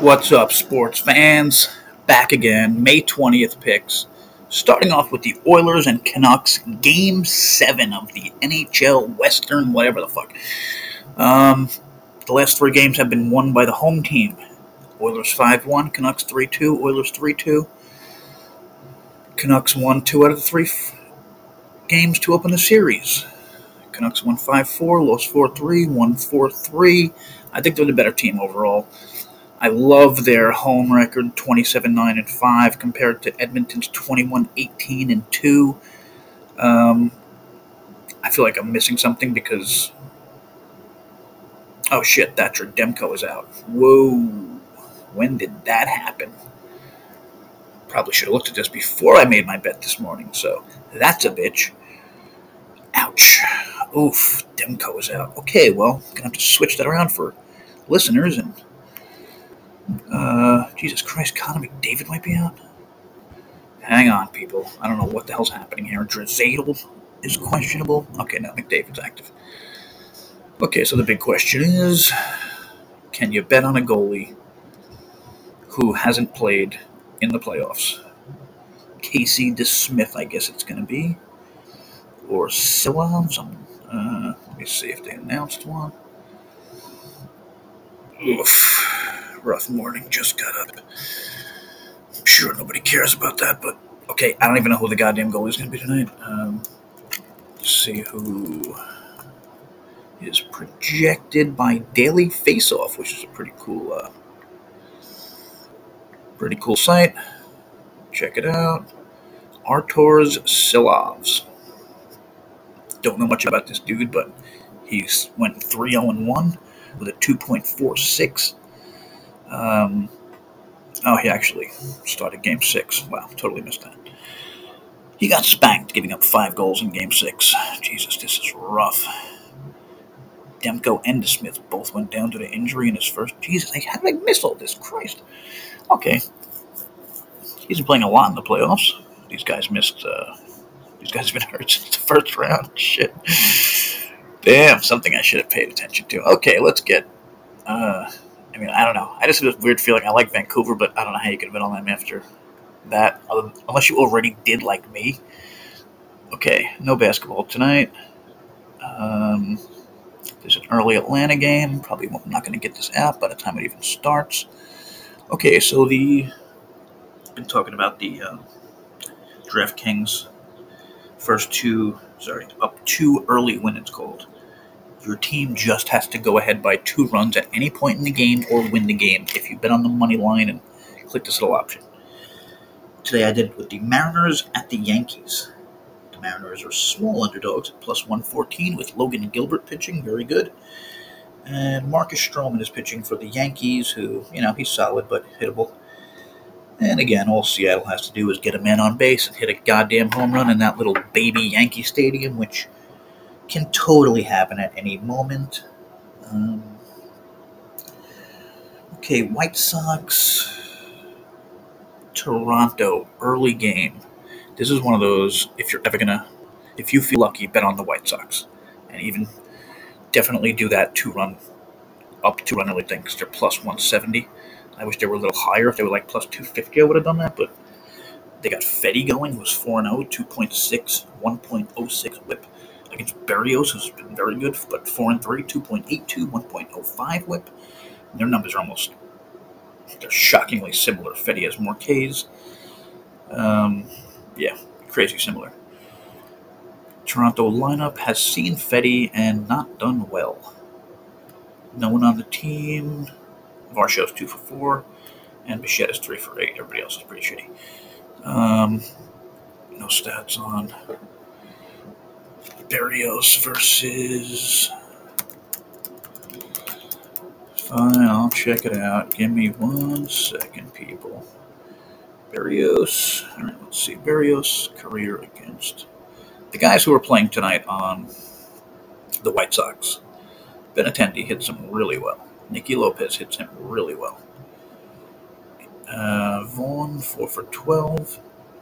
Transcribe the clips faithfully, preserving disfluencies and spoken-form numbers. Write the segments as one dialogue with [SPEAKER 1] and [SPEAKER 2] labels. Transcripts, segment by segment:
[SPEAKER 1] What's up, sports fans? Back again, May twentieth picks. Starting off with the Oilers and Canucks, Game seven of the N H L Western, whatever the fuck. Um, the last three games have been won by the home team. Oilers five one, Canucks three two, Oilers three two. Canucks won two out of the three f- games to open the series. Canucks won five four, lost four three, won four three. I think they're the better team overall. I love their home record, twenty-seven nine and five, compared to Edmonton's twenty-one eighteen and two. Um, I feel like I'm missing something because, oh shit, Thatcher Demko is out. Whoa, when did that happen? Probably should have looked at this before I made my bet this morning, so that's a bitch. Ouch. Oof, Demko is out. Okay, well, gonna have to switch that around for listeners and Uh, Jesus Christ, Connor McDavid might be out. Hang on, people. I don't know what the hell's happening here. Draisaitl is questionable. Okay, now McDavid's active. Okay, so the big question is, can you bet on a goalie who hasn't played in the playoffs? Casey DeSmith, I guess it's going to be. Or Silovs. Uh, let me see if they announced one. Oof. Rough morning, just got up. I'm sure nobody cares about that, but okay, I don't even know who the goddamn goalie is going to be tonight. Um, let's see who is projected by Daily Faceoff, which is a pretty cool, uh, pretty cool site. Check it out. Arturs Silovs. Don't know much about this dude, but he's went three oh one with a two point four six. Um, oh, he actually started Game Six. Wow, totally missed that. He got spanked, giving up five goals in Game Six. Jesus, this is rough. Demko and DeSmith both went down due to injury in his first. Jesus, how did I miss all this? Christ. Okay. He's been playing a lot in the playoffs. These guys missed. Uh, these guys have been hurt since the first round. Shit. Damn, something I should have paid attention to. Okay, let's get. Uh, I mean, I don't know. I just have this weird feeling. I like Vancouver, but I don't know how you could bet on them after that, unless you already did like me. Okay, no basketball tonight. Um, there's an early Atlanta game. Probably not going to get this out by the time it even starts. Okay, so the been talking about the uh, DraftKings first two, sorry, up two early win. It's called. Your team just has to go ahead by two runs at any point in the game or win the game if you bet on the money line and click this little option. Today I did it with the Mariners at the Yankees. The Mariners are small underdogs at plus one fourteen with Logan Gilbert pitching, very good. And Marcus Stroman is pitching for the Yankees, who, you know, he's solid but hittable. And again, all Seattle has to do is get a man on base and hit a goddamn home run in that little baby Yankee Stadium, which can totally happen at any moment. Um, okay, White Sox, Toronto, early game. This is one of those, if you're ever going to, if you feel lucky, bet on the White Sox. And even definitely do that two-run, up two-run early thing, because they're plus one seventy. I wish they were a little higher. If they were like plus two fifty, I would have done that, but they got Fetty going, who's four and oh, two point six, one point oh six whip. Against Berrios, who's been very good, but four and three, two point eight two, one point oh five whip. And their numbers are almost, they're shockingly similar. Fetty has more Ks. Um, yeah, crazy similar. Toronto lineup has seen Fetty and not done well. No one on the team. Varsho's two for four, and Bichette is three for eight. Everybody else is pretty shitty. Um, no stats on Berrios versus. Fine, I'll check it out. Give me one second, people. Berrios. All right, let's see. Berrios career against the guys who are playing tonight on the White Sox. Benintendi hits him really well. Nicky Lopez hits him really well. Uh, Vaughn, four for twelve.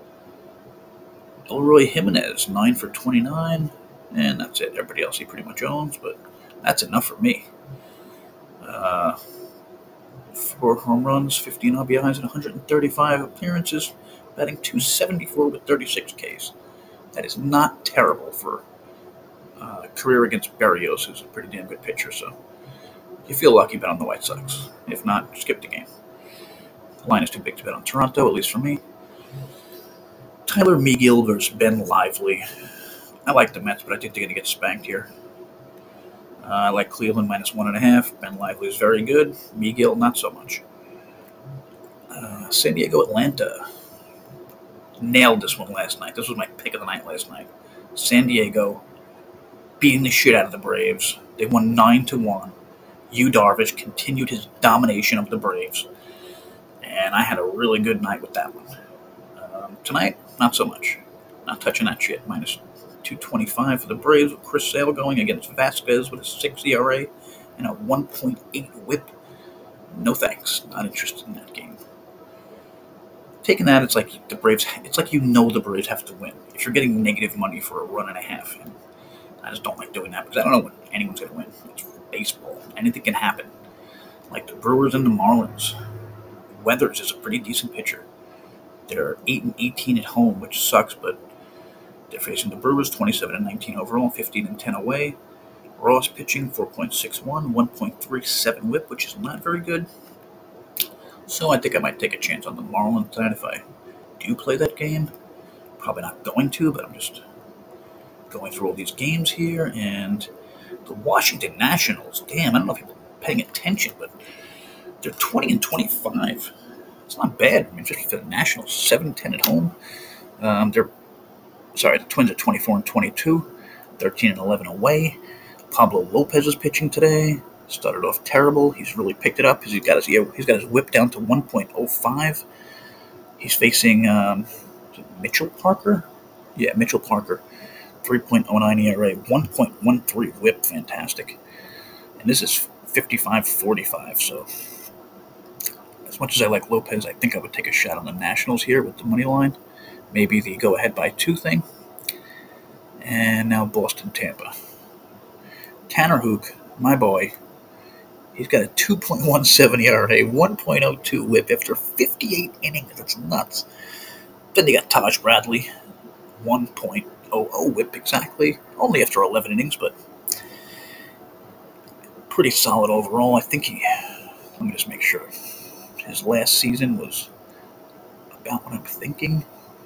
[SPEAKER 1] Elroy Jimenez, nine for twenty-nine. And that's it. Everybody else he pretty much owns, but that's enough for me. Uh, four home runs, fifteen R B Is, and one hundred thirty-five appearances, batting two seventy-four with thirty-six Ks. That is not terrible for uh, a career against Berrios, who's a pretty damn good pitcher. So if you feel lucky, bet on the White Sox. If not, skip the game. The line is too big to bet on Toronto, at least for me. Tyler Megill versus Ben Lively. I like the Mets, but I think they're going to get spanked here. Uh, I like Cleveland minus one and a half. Ben Lively is very good. Megill, not so much. Uh, San Diego, Atlanta. Nailed this one last night. This was my pick of the night last night. San Diego beating the shit out of the Braves. They won nine to one. Yu Darvish continued his domination of the Braves. And I had a really good night with that one. Um, tonight, not so much. Not touching that shit. Minus two twenty-five for the Braves with Chris Sale going against Vasquez with a six E R A and a one point eight whip. No thanks. Not interested in that game. Taking that, it's like the Braves. It's like you know the Braves have to win. If you're getting negative money for a run and a half, and I just don't like doing that because I don't know when anyone's going to win. It's baseball. Anything can happen. Like the Brewers and the Marlins. Weathers is a pretty decent pitcher. They're eight and eighteen at home, which sucks, but they're facing the Brewers, twenty-seven and nineteen overall, fifteen and ten away. Ross pitching, four point six one, one point three seven whip, which is not very good. So I think I might take a chance on the Marlins side if I do play that game. Probably not going to, but I'm just going through all these games here. And the Washington Nationals, damn, I don't know if you're paying attention, but they're twenty and twenty-five. It's not bad. I mean, just for the Nationals, seven ten at home. Um, they're sorry, the Twins are twenty-four and twenty-two, thirteen and eleven away. Pablo Lopez is pitching today. Started off terrible. He's really picked it up because he's got his he's got his whip down to one point oh five. He's facing um, Mitchell Parker. Yeah, Mitchell Parker, three point oh nine E R A, one point one three whip. Fantastic. And this is fifty-five forty-five. So as much as I like Lopez, I think I would take a shot on the Nationals here with the money line. Maybe the go ahead by two thing. And now Boston Tampa. Tanner Hook, my boy. He's got a two point one seven E R A, one point oh two whip after fifty-eight innings. That's nuts. Then they got Taj Bradley, one point oh oh whip exactly. Only after eleven innings, but pretty solid overall. I think he, let me just make sure. His last season was about what I'm thinking.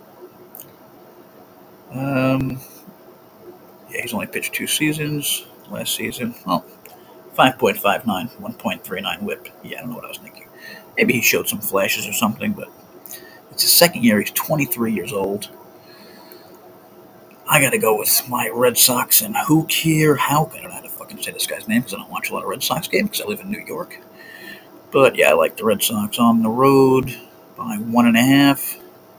[SPEAKER 1] Um, yeah, he's only pitched two seasons. Last season, oh, five point five nine, one point three nine whip. Yeah, I don't know what I was thinking. Maybe he showed some flashes or something, but it's his second year. He's twenty-three years old. I got to go with my Red Sox and Hook here. How I don't know how to fucking say this guy's name because I don't watch a lot of Red Sox games because I live in New York. But yeah, I like the Red Sox on the road by one and a half.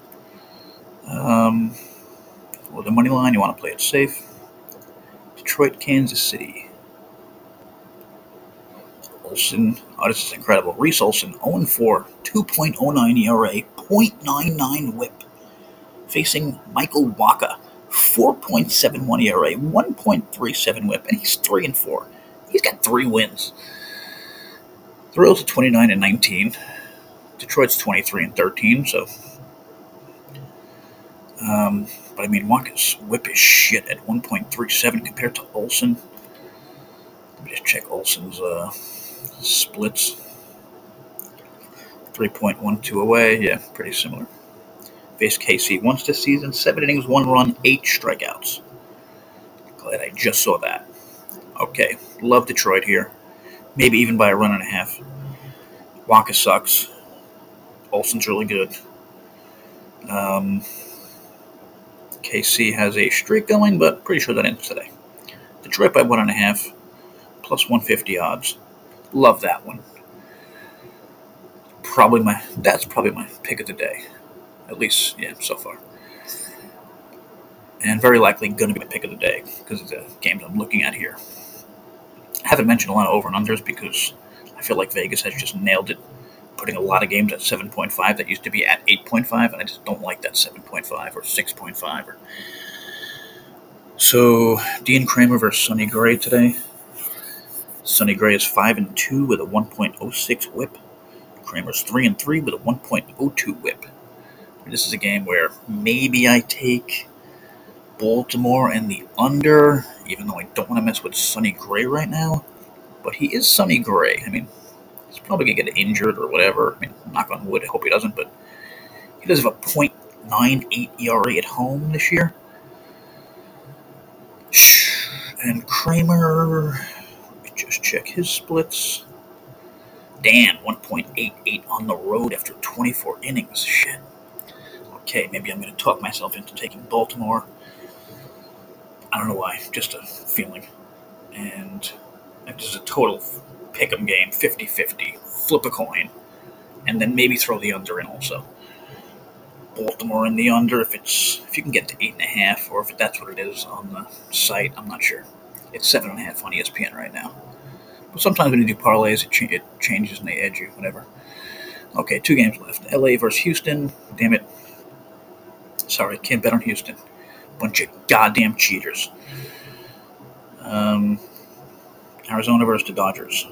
[SPEAKER 1] Um, with the money line, you want to play it safe. Detroit, Kansas City. Olsen, oh, this is incredible. Reese Olsen, oh and four, two point oh nine E R A, point nine nine whip. Facing Michael Wacha, four point seven one E R A, one point three seven whip, and he's three and four. He's got three wins. The Royals are twenty-nine and nineteen. Detroit's twenty-three and thirteen, so. Um, but I mean, Wacha's whip is shit at one point three seven compared to Olsen. Let me just check Olsen's uh, splits. three point one two away. Yeah, pretty similar. Faced K C once this season. Seven innings, one run, eight strikeouts. Glad I just saw that. Okay, love Detroit here. Maybe even by a run and a half. Wacha sucks. Olsen's really good. Um... K C has a streak going, but pretty sure that ends today. Detroit by one and a half, plus one fifty odds. Love that one. Probably my that's probably my pick of the day, at least yeah so far. And very likely going to be my pick of the day because of the games I'm looking at here. I haven't mentioned a lot of over and unders because I feel like Vegas has just nailed it, putting a lot of games at seven point five that used to be at eight point five, and I just don't like that seven point five or six point five. Or... So, Dean Kramer versus Sonny Gray today. Sonny Gray is five and two with a one point oh six whip. Kramer's three and three with a one point oh two whip. This is a game where maybe I take Baltimore and the under, even though I don't want to mess with Sonny Gray right now. But he is Sonny Gray. I mean, he's probably going to get injured or whatever. I mean, knock on wood, I hope he doesn't, but he does have a point nine eight E R A at home this year. And Kramer, let me just check his splits. Damn, one point eight eight on the road after twenty-four innings. Shit. Okay, maybe I'm going to talk myself into taking Baltimore. I don't know why, just a feeling. And this is a total pick'em game, fifty-fifty. Flip a coin. And then maybe throw the under in also. Baltimore in the under, if it's if you can get to eight and a half, or if that's what it is on the site, I'm not sure. It's seven and a half on E S P N right now. But sometimes when you do parlays, it, cha- it changes and they edge you, whatever. Okay, two games left. L A versus Houston. Damn it. Sorry, can't bet on Houston. Bunch of goddamn cheaters. Um, Arizona versus the Dodgers.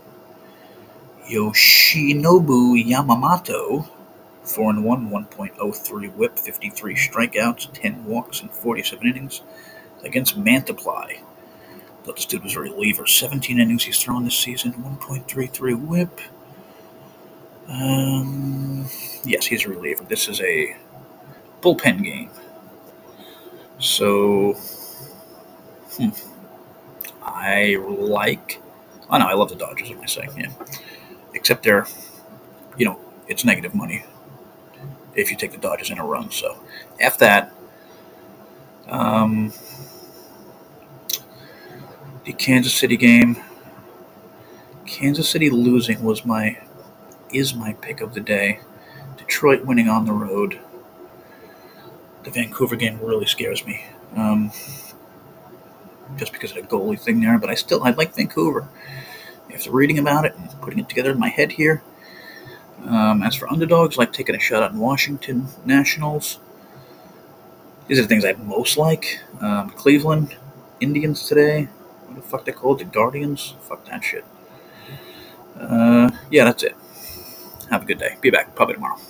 [SPEAKER 1] Yoshinobu Yamamoto, four and one, one point oh three whip, fifty-three strikeouts, ten walks, and forty-seven innings against Mantiply. Thought this dude was a reliever. seventeen innings he's thrown this season, one point three three whip. Um, yes, he's a reliever. This is a bullpen game. So, hmm, I like. Oh no, I love the Dodgers. What am I saying? Yeah, except they're, you know, it's negative money if you take the Dodgers in a run. So, after that, um, the Kansas City game. Kansas City losing was my is my pick of the day. Detroit winning on the road. The Vancouver game really scares me. Um, just because of the goalie thing there, but I still I like Vancouver. After reading about it and putting it together in my head here. Um, as for underdogs, I like taking a shot on Washington Nationals. These are the things I most like. Um, Cleveland Indians today. What the fuck they called? The Guardians? Fuck that shit. Uh, yeah, that's it. Have a good day. Be back probably tomorrow.